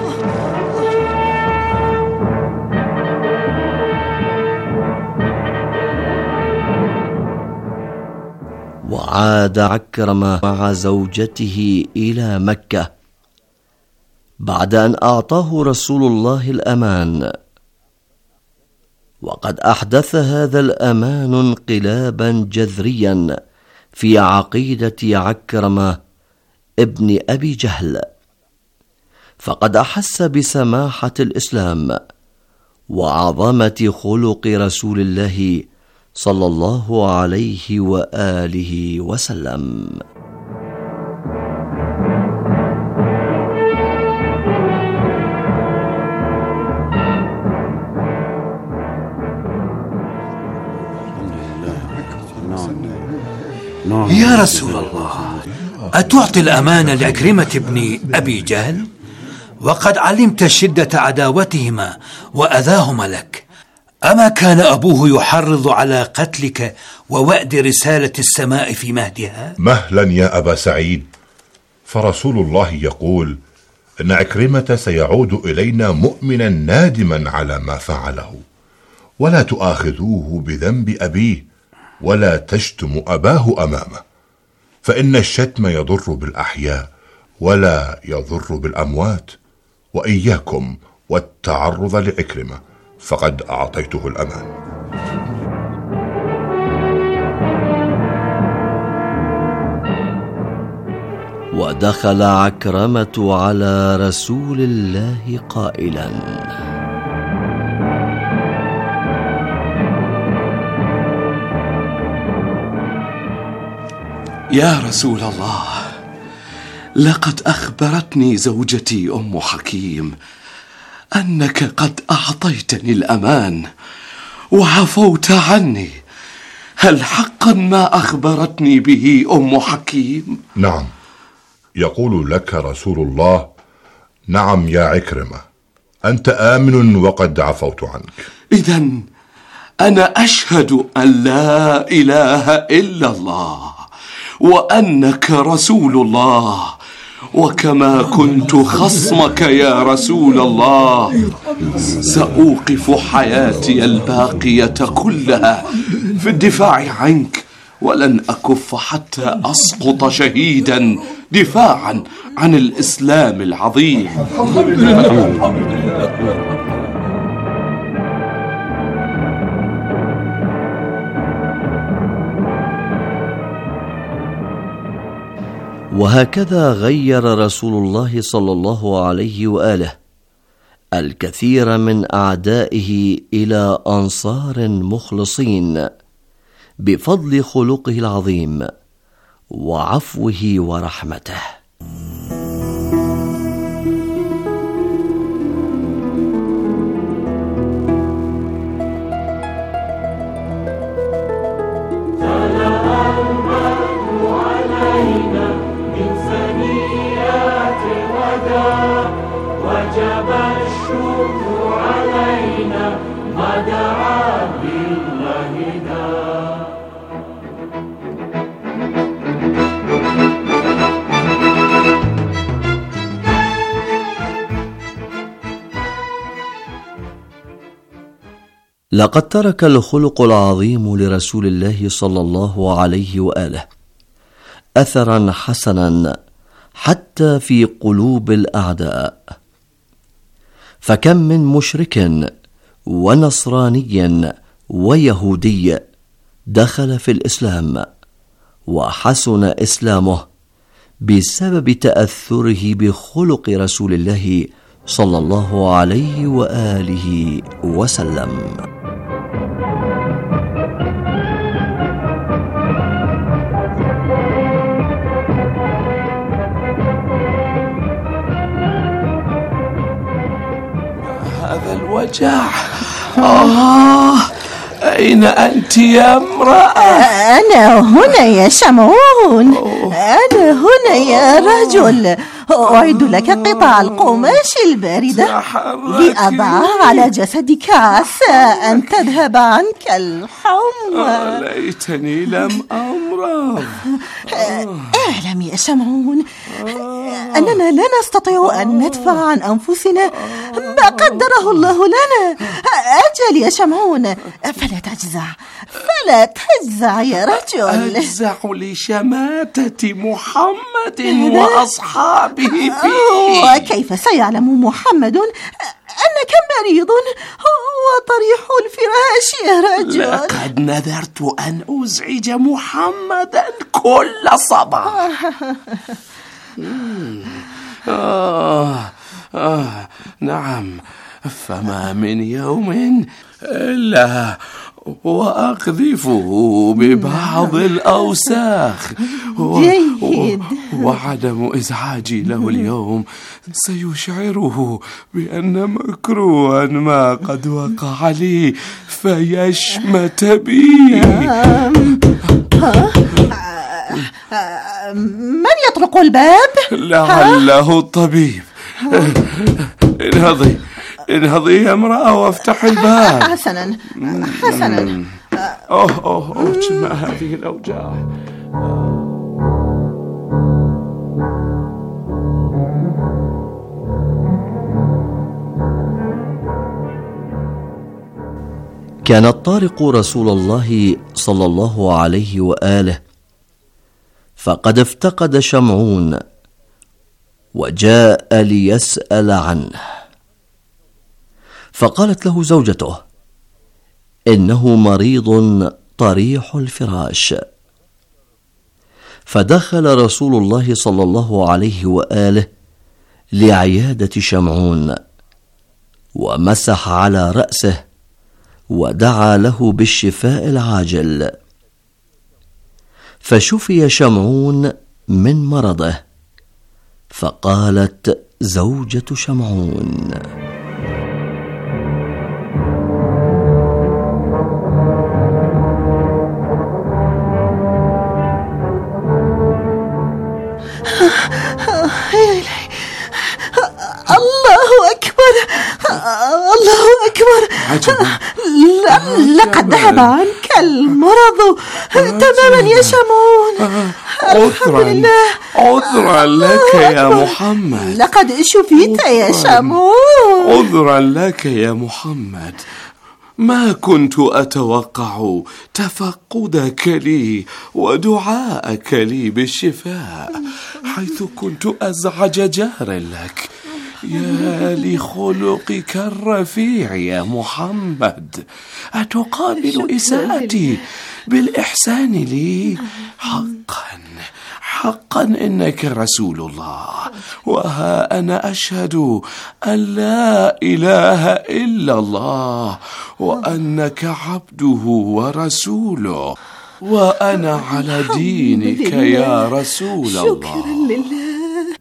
وعاد عكرمة مع زوجته إلى مكة بعد أن أعطاه رسول الله الأمان، وقد أحدث هذا الأمان انقلابا جذريا في عقيدة عكرمة ابن أبي جهل، فقد أحس بسماحة الإسلام وعظمة خلق رسول الله صلى الله عليه وآله وسلم. يا رسول الله، أتعطي الأمان لعكرمة بن أبي جهل؟ وقد علمت شدة عداوتهما وأذاهما لك. أما كان أبوه يحرض على قتلك ووأد رسالة السماء في مهدها؟ مهلا يا أبا سعيد، فرسول الله يقول إن عكرمة سيعود إلينا مؤمنا نادما على ما فعله، ولا تؤاخذوه بذنب أبيه ولا تشتم أباه أمامه، فإن الشتم يضر بالأحياء ولا يضر بالأموات، وإياكم والتعرض لعكرمة فقد أعطيته الأمان. ودخل عكرمة على رسول الله قائلا: يا رسول الله، لقد أخبرتني زوجتي أم حكيم أنك قد أعطيتني الأمان وعفوت عني. هل حقا ما أخبرتني به أم حكيم؟ نعم، يقول لك رسول الله: نعم يا عكرمة، أنت آمن وقد عفوت عنك. إذن أنا أشهد أن لا إله إلا الله وأنك رسول الله، وكما كنت خصمك يا رسول الله سأوقف حياتي الباقية كلها في الدفاع عنك، ولن أكف حتى أسقط شهيدا دفاعا عن الإسلام العظيم. وهكذا غير رسول الله صلى الله عليه وآله الكثير من أعدائه إلى أنصار مخلصين بفضل خلقه العظيم وعفوه ورحمته. لقد ترك الخلق العظيم لرسول الله صلى الله عليه وآله أثرا حسنا حتى في قلوب الأعداء، فكم من مشرك ونصراني ويهودي دخل في الإسلام وحسن إسلامه بسبب تأثره بخلق رسول الله صلى الله عليه وآله وسلم. هذا الوجع. أين أنت يا امرأة؟ أنا هنا يا شمعون، أنا هنا يا رجل. أعد لك قطع القماش الباردة لأضعها على جسدك عسى أن تذهب عنك الحمى. ليتني لم أمرض. اعلم يا شمعون أننا لا نستطيع أن ندفع عن أنفسنا ما قدره الله لنا. أجل يا شمعون، فلا تجزع يا رجل. أجزع لشماتة محمد وأصحابه فيه. وكيف سيعلم محمد أنك مريض وطريح الفراش يا رجل؟ لقد نذرت أن أزعج محمدا كل صباح. نعم، فما من يوم إلا وأقذفه ببعض الأوساخ. جيد. وعدم إزعاجي له اليوم سيشعره بأن مكروها ما قد وقع لي فيشمت بي. من يطرق الباب؟ لعله الطبيب. انهضي يا امرأة وافتح الباب. حسنا. ما هذه الأوجاع؟ كان الطارق رسول الله صلى الله عليه وآله، فقد افتقد شمعون وجاء ليسأل عنه، فقالت له زوجته: إنه مريض طريح الفراش. فدخل رسول الله صلى الله عليه وآله لعيادة شمعون، ومسح على رأسه ودعا له بالشفاء العاجل، فشفي شمعون من مرضه. فقالت زوجة شمعون: الله أكبر. لقد ذهب عنك المرض تماما يا شمعون. عذرا لك يا محمد. لقد شفيت يا شمعون. عذرا لك يا محمد. ما كنت أتوقع تفقدك لي ودعاءك لي بالشفاء، حيث كنت أزعج جار لك. يا لخلقك الرفيع يا محمد، أتقابل إساءتي بالإحسان لي؟ حقا إنك رسول الله، وها أنا أشهد أن لا إله إلا الله وأنك عبده ورسوله، وأنا على دينك يا رسول الله. شكرا لله.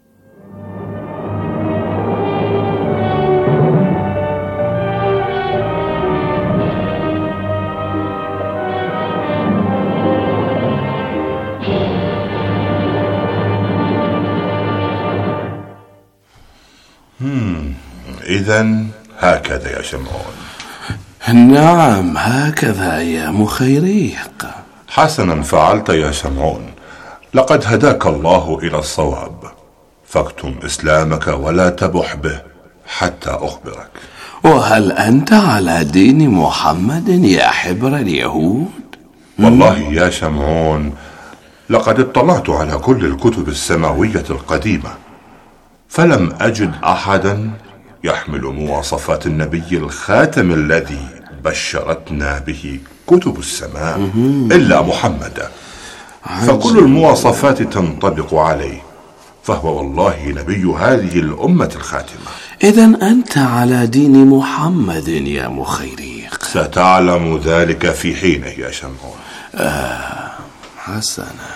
إذن هكذا يا شمعون. نعم هكذا يا مخيريق. حسنا فعلت يا شمعون، لقد هداك الله إلى الصواب، فاكتم إسلامك ولا تبح به حتى أخبرك. وهل أنت على دين محمد يا حبر اليهود؟ والله يا شمعون لقد اطلعت على كل الكتب السماوية القديمة، فلم أجد أحدا يحمل مواصفات النبي الخاتم الذي بشرتنا به كتب السماء إلا محمد، فكل المواصفات تنطبق عليه، فهو والله نبي هذه الأمة الخاتمة. إذن أنت على دين محمد يا مخيريق. ستعلم ذلك في حينه يا شمعون. حسنا.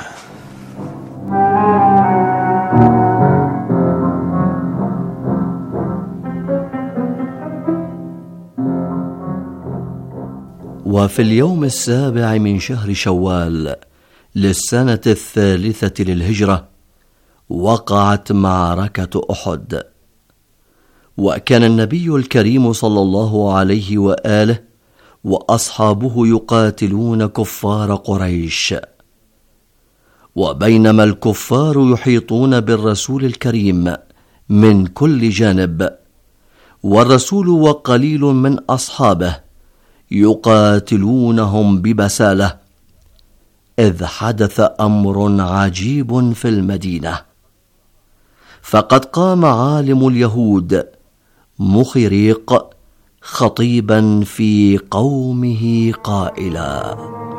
وفي اليوم 7 من شهر شوال للسنة 3 للهجرة وقعت معركة أحد، وكان النبي الكريم صلى الله عليه وآله وأصحابه يقاتلون كفار قريش، وبينما الكفار يحيطون بالرسول الكريم من كل جانب، والرسول وقليل من أصحابه يقاتلونهم ببسالة، إذ حدث أمر عجيب في المدينة. فقد قام عالم اليهود مخيريق خطيبا في قومه قائلا: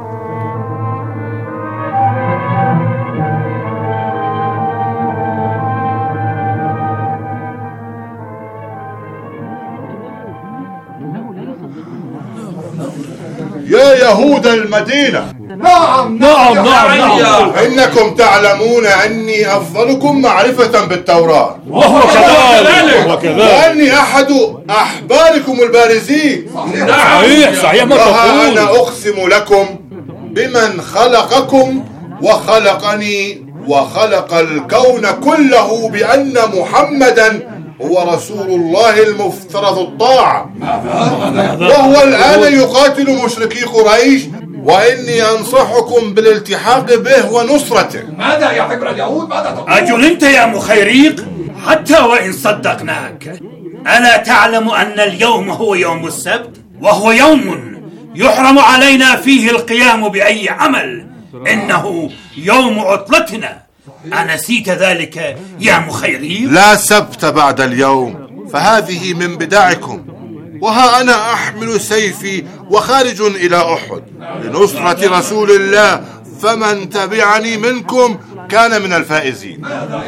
يا يهود المدينة، نعم إنكم تعلمون أني أفضلكم معرفة بالتوراة، وهو كذلك، وأني أحد أحباركم البارزين. صحيح ما تقول. وها أنا أقسم لكم بمن خلقكم وخلقني وخلق الكون كله بأن محمدا هو رسول الله المفترض الطاعة، وهو الآن يقاتل مشركي قريش، وإني أنصحكم بالالتحاق به ونصرته. ماذا يا حبر اليهود؟ ماذا تقول؟ أجل أنت يا مخيريق؟ حتى وإن صدقناك، ألا تعلم أن اليوم هو يوم السبت، وهو يوم يحرم علينا فيه القيام بأي عمل، إنه يوم عطلتنا، أنسيت ذلك يا مخيريق؟ لا سبت بعد اليوم، فهذه من بدعكم، وها أنا أحمل سيفي وخارج إلى أحد لنصرة رسول الله، فمن تبعني منكم كان من الفائزين.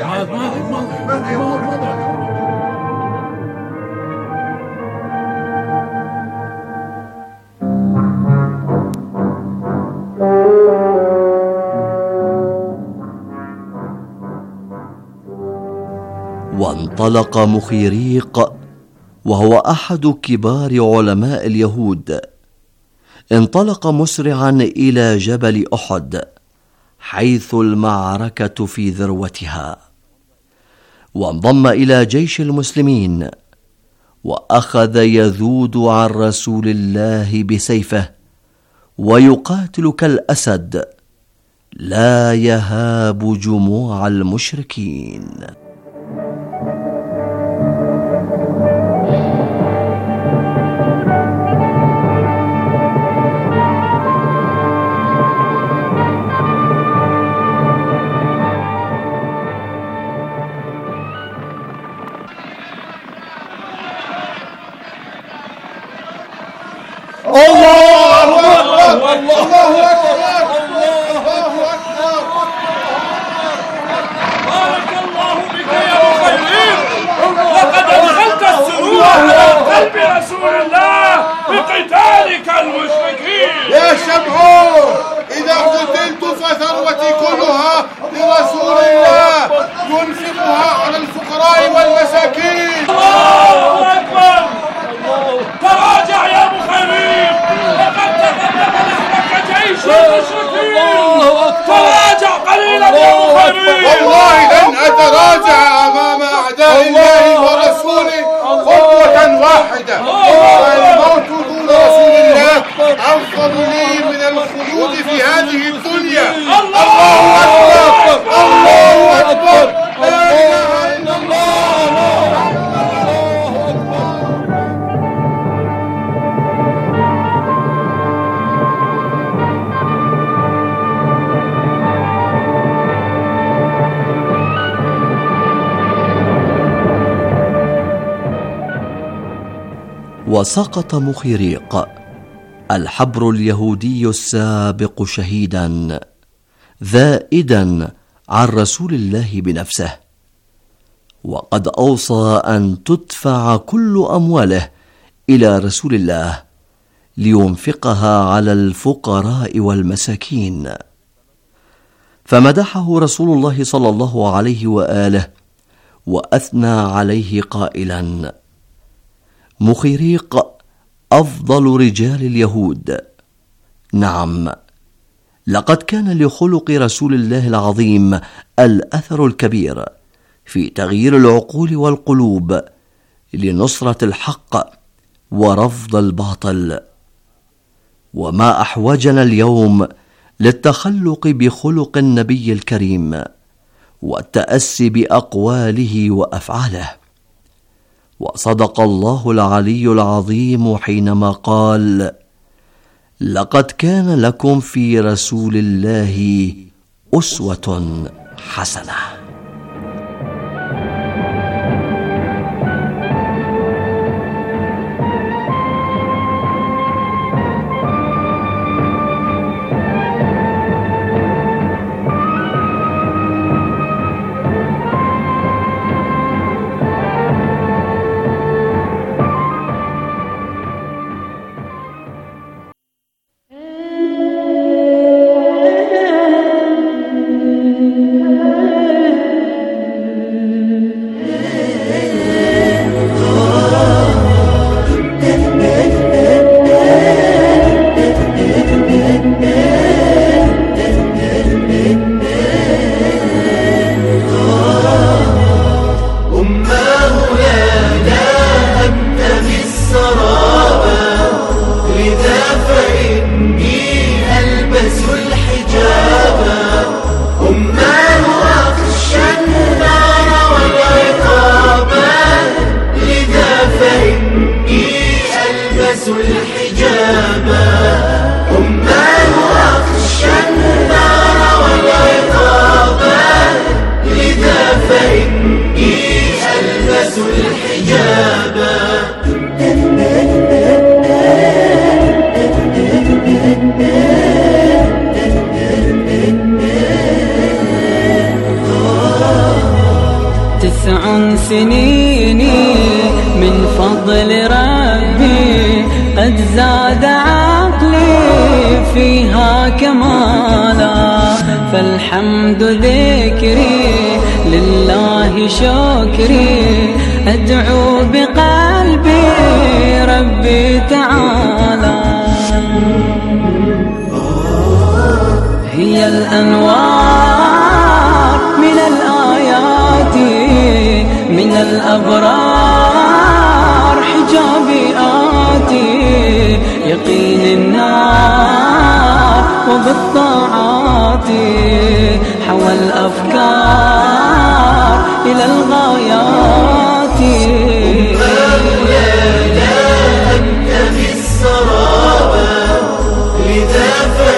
وانطلق مخيريق وهو أحد كبار علماء اليهود، انطلق مسرعا إلى جبل أحد حيث المعركة في ذروتها، وانضم إلى جيش المسلمين، وأخذ يذود عن رسول الله بسيفه ويقاتل كالأسد، لا يهاب جموع المشركين. يا شمعون، إذا قتلت فثروتي كلها لرسول الله ينفقها على الفقراء والمساكين. الله أكبر! تراجع يا مخيرين، لقد تقدم نحوك جيش المشركين. تراجع قليلا يا مخيرين. والله لن أتراجع أمام أعداء الله ورسوله خطوة واحدة، والموت دون رسول الله أفضل لي من الخلود في هذه الدنيا. الله أكبر! الله أكبر! لا إله إلا الله! وسقط مخيريق الحبر اليهودي السابق شهيدا ذائدا عن رسول الله بنفسه، وقد أوصى أن تدفع كل أمواله إلى رسول الله لينفقها على الفقراء والمساكين. فمدحه رسول الله صلى الله عليه وآله وأثنى عليه قائلا: مخيريق أفضل رجال اليهود. نعم، لقد كان لخلق رسول الله العظيم الأثر الكبير في تغيير العقول والقلوب لنصرة الحق ورفض الباطل. وما أحوجنا اليوم للتخلق بخلق النبي الكريم والتأسي بأقواله وأفعاله. وصدق الله العلي العظيم حينما قال: لقد كان لكم في رسول الله أسوة حسنة. بفضل ربي قد زاد عقلي فيها كمالا، فالحمد ذكري لله شكري، أدعو بقلبي ربي تعالى. هي الأنوار من الآيات من الأبرار، حجابي آتي يقين النار، وبالطاعات حوى الأفكار إلى الغايات. مولانا أنت في السرابة، لذا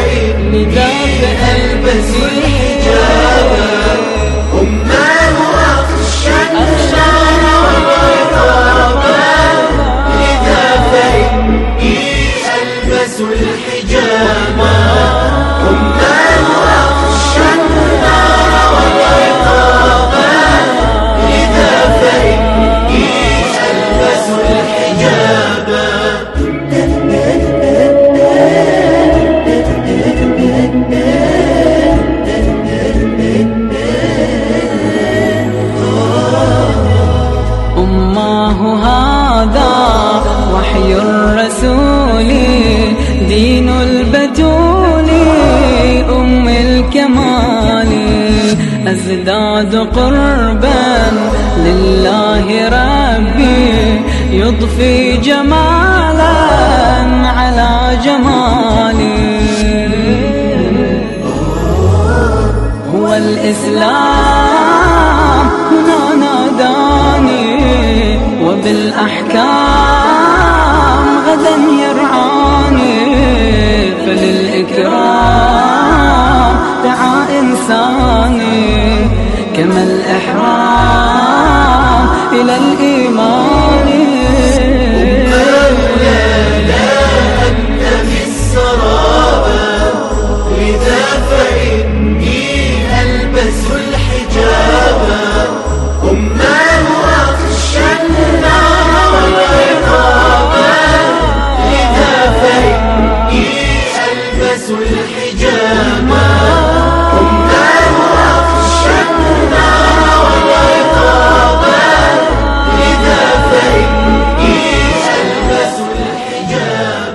فألبس الحجاب، أماه أخشى النار والعقاب، لذا فإني ألبس الحجاب، أماه أخشى النار والعقاب، لذا فإني ألبس الحجاب. أماه هذا وحي الرسول، دين البتول، أم الكمال، أزداد قربا لله ربي، يضفي جمالا على جمالي. هو الإسلام هنا ناداني، وبالأحكام غدا يرعاني، فللإكرام دعا إنساني، كما الإحرام إلى الإيمان. مولانا أنت في السرابة، لذا فإني ألبس الحجاب، أماه أخشى النار والعقاب، لذا فإني ألبس الحجاب، أماه أخشى النار والعقاب، لذا فإني ألبس الحجاب.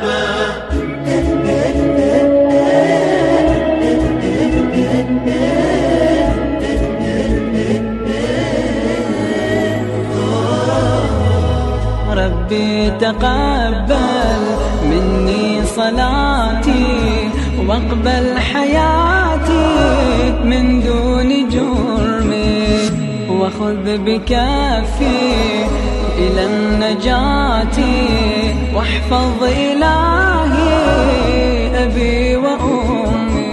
ربي تقبل مني صلاتي، واقبل حياتي من دون جرمي، وخذ بكفي إلى النجاة، واحفظ إلهي أبي وأمي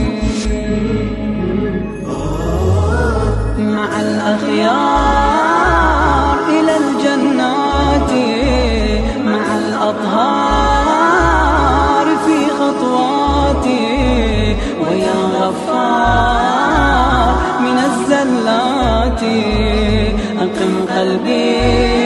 مع الأخيار إلى الجنات، مع الأطهار في خطواتي، ويا غفار من الزلات أقم قلبي